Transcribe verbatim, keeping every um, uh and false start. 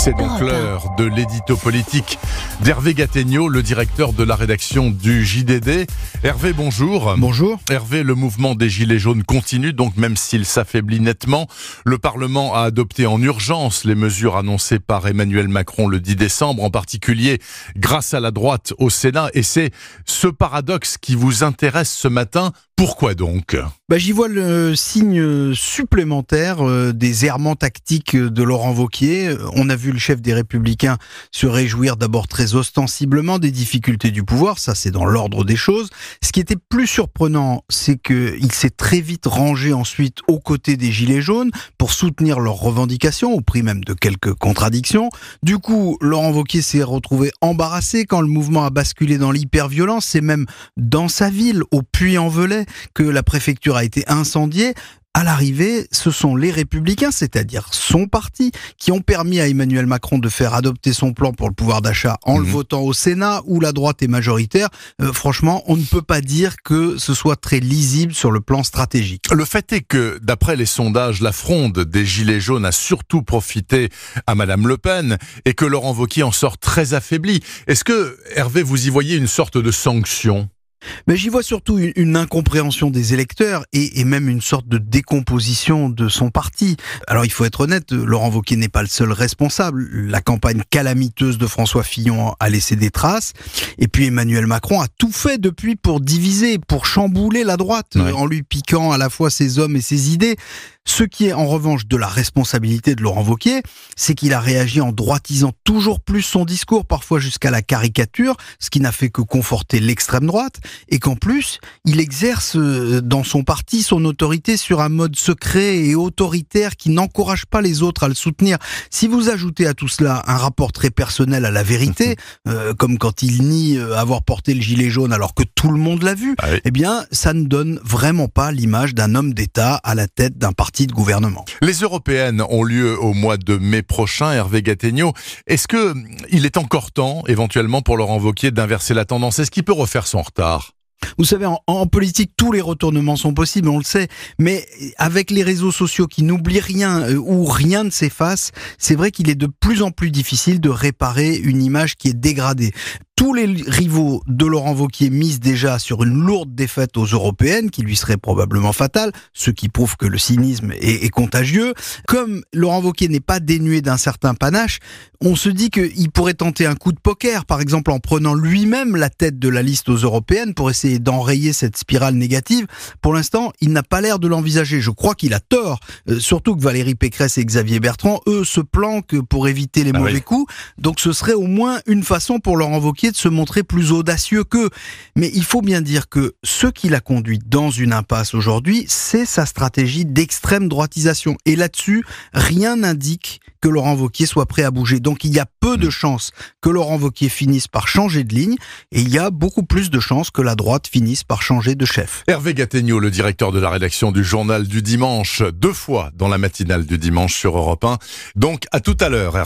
C'est donc l'heure de l'édito politique d'Hervé Gattegno, le directeur de la rédaction du J D D. Hervé, bonjour. Bonjour. Hervé, le mouvement des Gilets jaunes continue, donc même s'il s'affaiblit nettement. Le Parlement a adopté en urgence les mesures annoncées par Emmanuel Macron le dix décembre, en particulier grâce à la droite au Sénat. Et c'est ce paradoxe qui vous intéresse ce matin. Pourquoi donc ? Bah, j'y vois le signe supplémentaire euh, des errements tactiques de Laurent Wauquiez. On a vu le chef des Républicains se réjouir d'abord très ostensiblement des difficultés du pouvoir, ça c'est dans l'ordre des choses. Ce qui était plus surprenant, c'est qu'il s'est très vite rangé ensuite aux côtés des Gilets jaunes pour soutenir leurs revendications, au prix même de quelques contradictions. Du coup, Laurent Wauquiez s'est retrouvé embarrassé quand le mouvement a basculé dans l'hyperviolence. C'est même dans sa ville, au Puy-en-Velay, que la préfecture a été incendiée. À l'arrivée, ce sont les Républicains, c'est-à-dire son parti, qui ont permis à Emmanuel Macron de faire adopter son plan pour le pouvoir d'achat en mmh. le votant au Sénat, où la droite est majoritaire. Euh, franchement, on ne peut pas dire que ce soit très lisible sur le plan stratégique. Le fait est que, d'après les sondages, la fronde des Gilets jaunes a surtout profité à Madame Le Pen et que Laurent Wauquiez en sort très affaibli. Est-ce que, Hervé, vous y voyez une sorte de sanction ? Mais j'y vois surtout une, une incompréhension des électeurs et, et même une sorte de décomposition de son parti. Alors il faut être honnête, Laurent Wauquiez n'est pas le seul responsable. La campagne calamiteuse de François Fillon a laissé des traces. Et puis Emmanuel Macron a tout fait depuis pour diviser, pour chambouler la droite, ouais. en lui piquant à la fois ses hommes et ses idées. Ce qui est en revanche de la responsabilité de Laurent Wauquiez, c'est qu'il a réagi en droitisant toujours plus son discours, parfois jusqu'à la caricature, ce qui n'a fait que conforter l'extrême droite, et qu'en plus, il exerce dans son parti son autorité sur un mode secret et autoritaire qui n'encourage pas les autres à le soutenir. Si vous ajoutez à tout cela un rapport très personnel à la vérité, euh, comme quand il nie avoir porté le gilet jaune alors que tout le monde l'a vu, ah oui. eh bien, ça ne donne vraiment pas l'image d'un homme d'État à la tête d'un parti de gouvernement. Les européennes ont lieu au mois de mai prochain, Hervé Gattegno. Est-ce que il est encore temps, éventuellement, pour Laurent Wauquiez d'inverser la tendance ? Est-ce qu'il peut refaire son retard ? Vous savez, en, en politique, tous les retournements sont possibles, on le sait, mais avec les réseaux sociaux qui n'oublient rien euh, ou rien ne s'efface, c'est vrai qu'il est de plus en plus difficile de réparer une image qui est dégradée. Tous les rivaux de Laurent Wauquiez misent déjà sur une lourde défaite aux européennes qui lui serait probablement fatale, ce qui prouve que le cynisme est, est contagieux. Comme Laurent Wauquiez n'est pas dénué d'un certain panache, on se dit qu'il pourrait tenter un coup de poker, par exemple en prenant lui-même la tête de la liste aux européennes pour essayer d'enrayer cette spirale négative. Pour l'instant, il n'a pas l'air de l'envisager. Je crois qu'il a tort, euh, surtout que Valérie Pécresse et Xavier Bertrand, eux, se planquent pour éviter les ah mauvais oui. coups. Donc ce serait au moins une façon pour Laurent Wauquiez de se montrer plus audacieux qu'eux. Mais il faut bien dire que ce qui l'a conduit dans une impasse aujourd'hui, c'est sa stratégie d'extrême droitisation. Et là-dessus, rien n'indique que Laurent Wauquiez soit prêt à bouger. Donc il y a peu de chances que Laurent Wauquiez finisse par changer de ligne et il y a beaucoup plus de chances que la droite finisse par changer de chef. Hervé Gattegno, le directeur de la rédaction du Journal du Dimanche, deux fois dans la matinale du dimanche sur Europe un. Donc à tout à l'heure, Hervé.